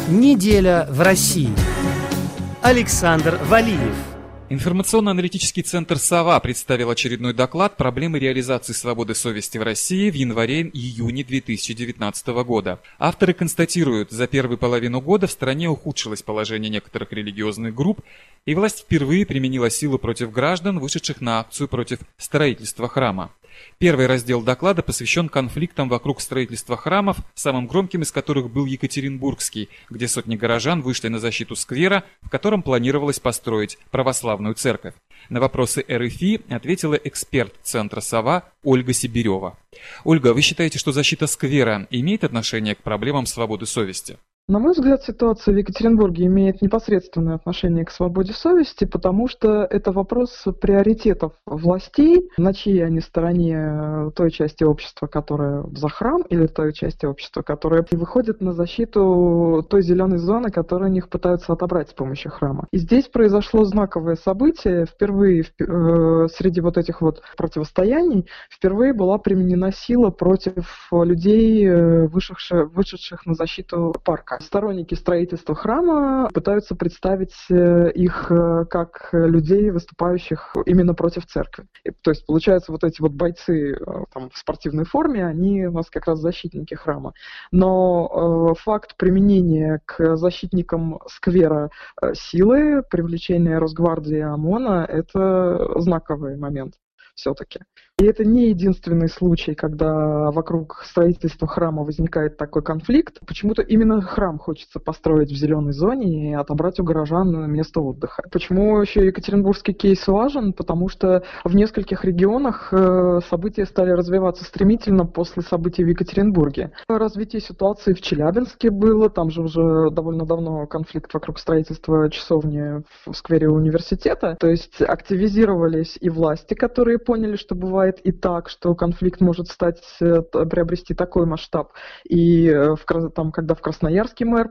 Неделя в России. Александр Валиев. Информационно-аналитический центр «Сова» представил очередной доклад «Проблемы реализации свободы совести в России» в январе-июне 2019 года. Авторы констатируют, за первую половину года в стране ухудшилось положение некоторых религиозных групп, и власть впервые применила силу против граждан, вышедших на акцию против строительства храма. Первый раздел доклада посвящен конфликтам вокруг строительства храмов, самым громким из которых был Екатеринбургский, где сотни горожан вышли на защиту сквера, в котором планировалось построить православную церковь. На вопросы РФИ ответила эксперт центра «Сова» Ольга Сибирева. Ольга, вы считаете, что защита сквера имеет отношение к проблемам свободы совести? На мой взгляд, ситуация в Екатеринбурге имеет непосредственное отношение к свободе совести, потому что это вопрос приоритетов властей, на чьей они стороне той части общества, которая за храм, или той части общества, которая выходит на защиту той зеленой зоны, которую у них пытаются отобрать с помощью храма. И здесь произошло знаковое событие. Впервые среди вот этих вот противостояний впервые была применена сила против людей, вышедших на защиту парка. Сторонники строительства храма пытаются представить их как людей, выступающих именно против церкви. То есть, получается, вот эти вот бойцы там, в спортивной форме, они у нас как раз защитники храма. Но факт применения к защитникам сквера силы, привлечения Росгвардии и ОМОНа – это знаковый момент все-таки. И это не единственный случай, когда вокруг строительства храма возникает такой конфликт. Почему-то именно храм хочется построить в зеленой зоне и отобрать у горожан место отдыха. Почему еще екатеринбургский кейс важен? Потому что в нескольких регионах события стали развиваться стремительно после событий в Екатеринбурге. Развитие ситуации в Челябинске было, там же уже довольно давно конфликт вокруг строительства часовни в сквере университета. То есть активизировались и власти, которые поняли, что бывает и так, что конфликт может приобрести такой масштаб. И когда в Красноярске мэр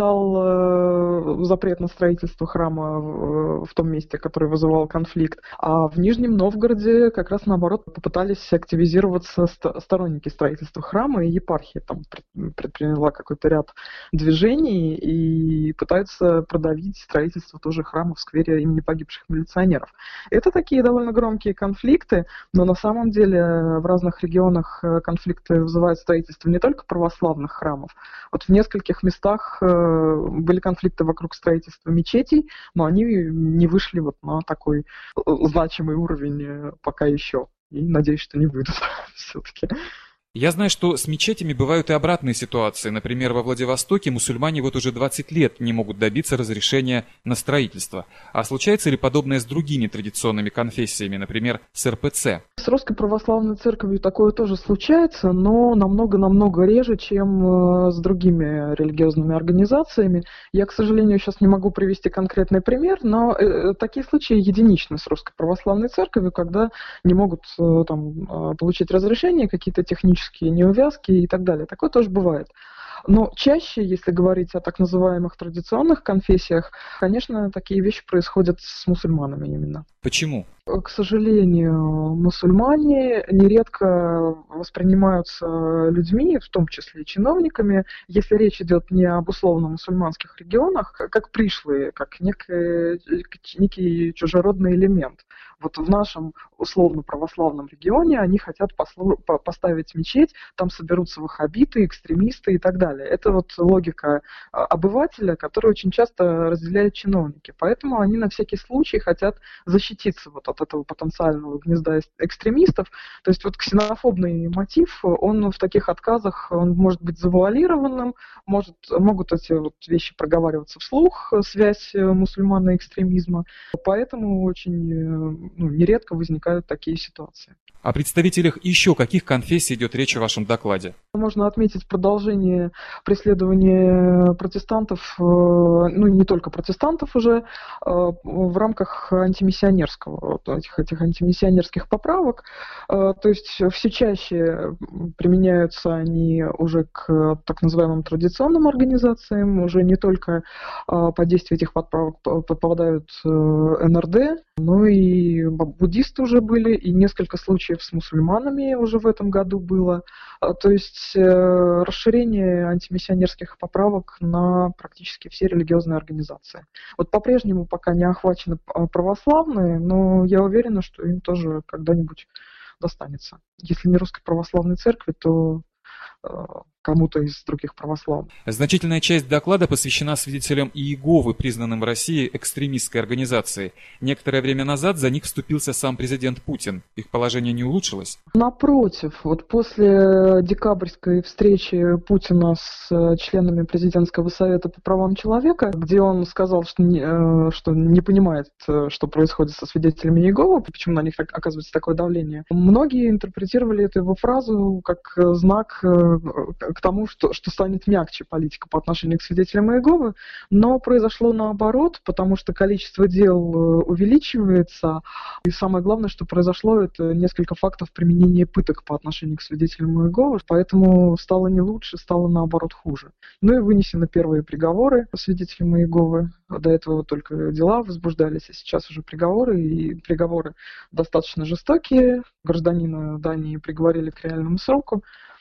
подписал запрет на строительство храма в том месте, который вызывал конфликт, а в Нижнем Новгороде как раз наоборот попытались активизироваться сторонники строительства храма, и епархия там предприняла какой-то ряд движений и пытаются продавить строительство тоже храма в сквере имени погибших милиционеров. Это такие довольно громкие конфликты, но на самом деле в разных регионах конфликты вызывают строительство не только православных храмов. Вот в нескольких местах были конфликты вокруг строительства мечетей, но они не вышли вот на такой значимый уровень пока еще. И надеюсь, что не выйдут все-таки. Я знаю, что с мечетями бывают и обратные ситуации. Например, во Владивостоке мусульмане вот уже 20 лет не могут добиться разрешения на строительство. А случается ли подобное с другими традиционными конфессиями, например, с РПЦ? С Русской Православной Церковью такое тоже случается, но намного-намного реже, чем с другими религиозными организациями. Я, к сожалению, сейчас не могу привести конкретный пример, но такие случаи единичны с Русской Православной Церковью, когда не могут получить разрешение, какие-то технические неувязки и так далее. Такое тоже бывает. Но чаще, если говорить о так называемых традиционных конфессиях, конечно, такие вещи происходят с мусульманами именно. Почему? К сожалению, мусульмане нередко воспринимаются людьми, в том числе и чиновниками, если речь идет не об условно мусульманских регионах, как пришлые, как некий чужеродный элемент. Вот в нашем условно православном регионе они хотят поставить мечеть, там соберутся ваххабиты, экстремисты и так далее. Это вот логика обывателя, которую очень часто разделяют чиновники. Поэтому они на всякий случай хотят защититься вот от этого потенциального гнезда экстремистов. То есть вот ксенофобный мотив, он в таких отказах он может быть завуалированным, могут эти вот вещи проговариваться вслух, связь мусульман и экстремизма. Поэтому очень нередко возникают такие ситуации. О представителях еще каких конфессий идет речь в вашем докладе? Можно отметить продолжение преследования протестантов, не только протестантов уже, в рамках антимиссионерского, этих антимиссионерских поправок. То есть все чаще применяются они уже к так называемым традиционным организациям, уже не только под действие этих поправок попадают НРД, Ну и буддисты уже были, и несколько случаев с мусульманами уже в этом году было. То есть расширение антимиссионерских поправок на практически все религиозные организации. Вот по-прежнему пока не охвачены православные, но я уверена, что им тоже когда-нибудь достанется. Если не Русской Православной Церкви, то кому-то из других православных. Значительная часть доклада посвящена свидетелям Иеговы, признанным в России экстремистской организацией. Некоторое время назад за них вступился сам президент Путин. Их положение не улучшилось? Напротив, вот после декабрьской встречи Путина с членами Президентского совета по правам человека, где он сказал, что не понимает, что происходит со свидетелями Иеговы, почему на них оказывается такое давление, многие интерпретировали эту его фразу как знак к тому, что станет мягче политика по отношению к свидетелям Иеговы, но произошло наоборот, потому что количество дел увеличивается, и самое главное, что произошло, это несколько фактов применения пыток по отношению к свидетелям Иеговы, поэтому стало не лучше, стало наоборот хуже. Ну и вынесены первые приговоры по свидетелям Иеговы, до этого только дела возбуждались, а сейчас уже приговоры, и приговоры достаточно жестокие, гражданина Дании приговорили к реальному сроку,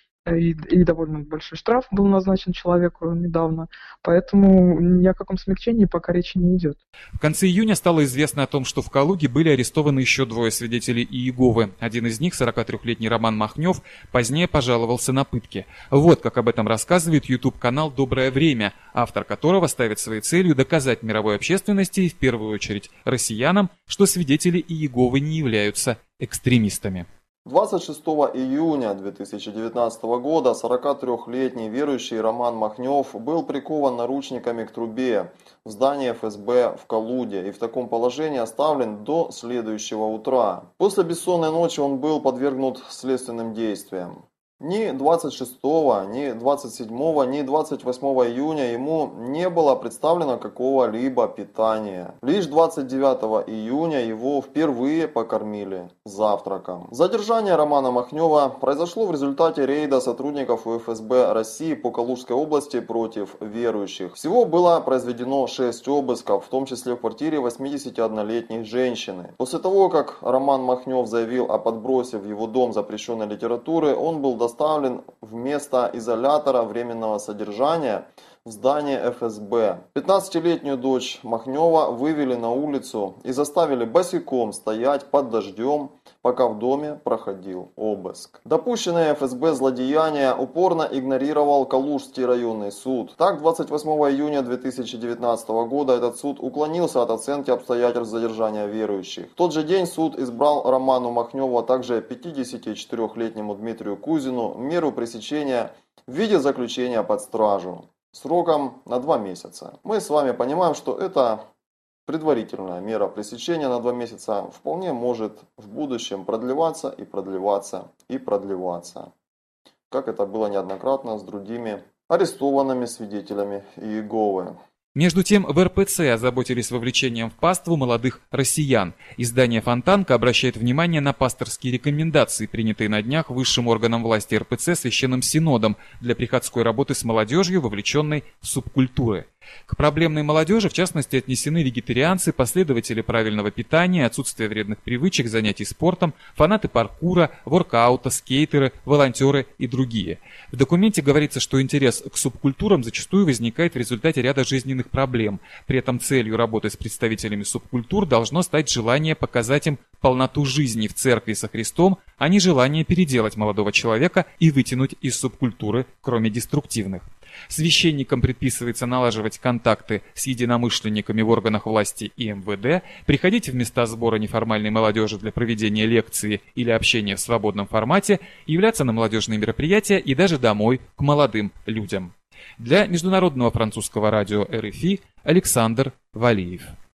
и довольно большой штраф был назначен человеку недавно, поэтому ни о каком смягчении пока речи не идет. В конце июня стало известно о том, что в Калуге были арестованы еще 2 свидетелей Иеговы. Один из них, 43-летний Роман Махнев, позднее пожаловался на пытки. Вот как об этом рассказывает YouTube-канал «Доброе время», автор которого ставит своей целью доказать мировой общественности и в первую очередь россиянам, что свидетели Иеговы не являются экстремистами. 26 июня 2019 года 43-летний верующий Роман Махнев был прикован наручниками к трубе в здании ФСБ в Калуге и в таком положении оставлен до следующего утра. После бессонной ночи он был подвергнут следственным действиям. Ни 26, ни 27, ни 28 июня ему не было представлено какого-либо питания. Лишь 29 июня его впервые покормили завтраком. Задержание Романа Махнева произошло в результате рейда сотрудников ФСБ России по Калужской области против верующих. Всего было произведено 6 обысков, в том числе в квартире 81-летней женщины. После того, как Роман Махнев заявил о подбросе в его дом запрещенной литературы, он был доставлен в место изолятора временного содержания в здании ФСБ. 15-летнюю дочь Махнева вывели на улицу и заставили босиком стоять под дождем, пока в доме проходил обыск. Допущенное ФСБ злодеяние упорно игнорировал Калужский районный суд. Так, 28 июня 2019 года этот суд уклонился от оценки обстоятельств задержания верующих. В тот же день суд избрал Роману Махневу, а также 54-летнему Дмитрию Кузину меру пресечения в виде заключения под стражу сроком на 2 месяца. Мы с вами понимаем, что это предварительная мера пресечения на 2 месяца вполне может в будущем продлеваться и продлеваться и продлеваться, как это было неоднократно с другими арестованными свидетелями Иеговы. Между тем, в РПЦ озаботились вовлечением в паству молодых россиян. Издание «Фонтанка» обращает внимание на пасторские рекомендации, принятые на днях высшим органом власти РПЦ Священным Синодом для приходской работы с молодежью, вовлеченной в субкультуры. К проблемной молодежи, в частности, отнесены вегетарианцы, последователи правильного питания, отсутствие вредных привычек, занятий спортом, фанаты паркура, воркаута, скейтеры, волонтеры и другие. В документе говорится, что интерес к субкультурам зачастую возникает в результате ряда жизненных проблем. При этом целью работы с представителями субкультур должно стать желание показать им полноту жизни в церкви со Христом, а не желание переделать молодого человека и вытянуть из субкультуры, кроме деструктивных. Священникам предписывается налаживать контакты с единомышленниками в органах власти и МВД, приходить в места сбора неформальной молодежи для проведения лекции или общения в свободном формате, являться на молодежные мероприятия и даже домой к молодым людям. Для Международного французского радио РФИ Александр Валиев.